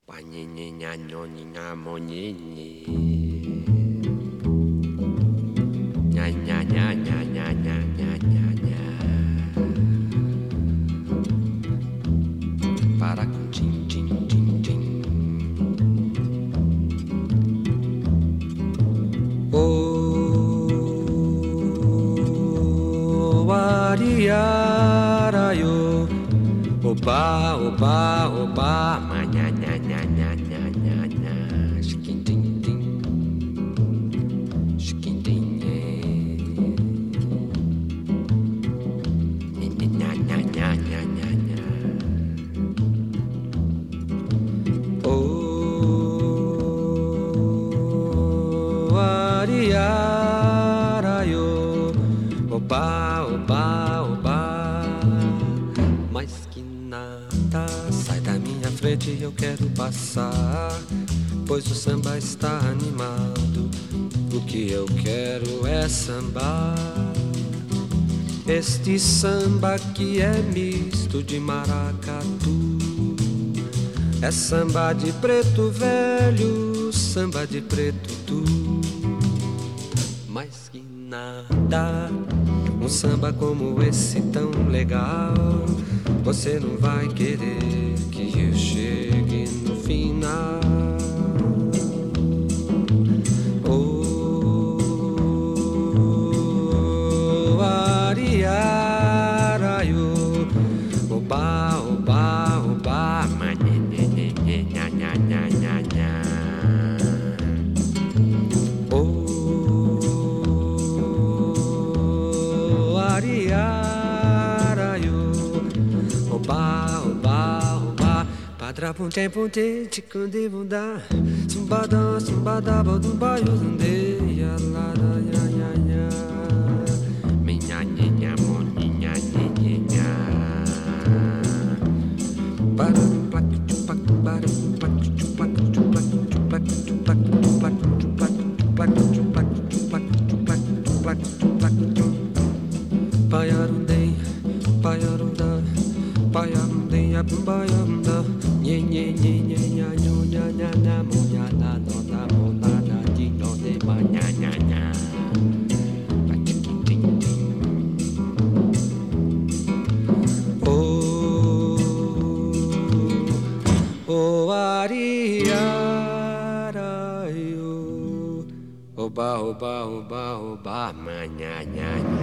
Panyinya nyoninya monyinyi nya nya nya nya nya nya nya nya nya para cin cin cin cin oh ariarayo oba oba oba nya nya nya nya nya nya nya skin ding ding skin ding nya nya nya nya nya nya oh ariarayo oba oba oba mas que nada sai da minha frente, eu quero passar, pois o samba está animado. O que eu quero é sambar, este samba que é misto de maracatu. É samba de preto velho, samba de preto tu. Mais que nada, um samba como esse tão legal, você não vai querer que eu chegue no final. Oh, ariarayo, oba, oba, oba, manhinha, nha, nha, nha, nha. Oh, ariarayo, oba, oba, oba, padra punte punte, chikunde bunda, sumbada, sumbada, bodumbaio, zandeia, la la ya ya ya, minha nhinha, moninha, nhinha, para plac chupac, para plac chupac, chupac, chupac, chupac, chupac, chupac, chupac, chupac, chupac, chupac, chupac, chupac, paiarundei, paiarunda, paiarundei, abumbayanda, nye nye nye nye nya nyo nya nya nya mo nya na no na mo na na di no de ma nya nya nya. Oh, ariarayo, oba, oba, oba, oba, ma nya nya nya.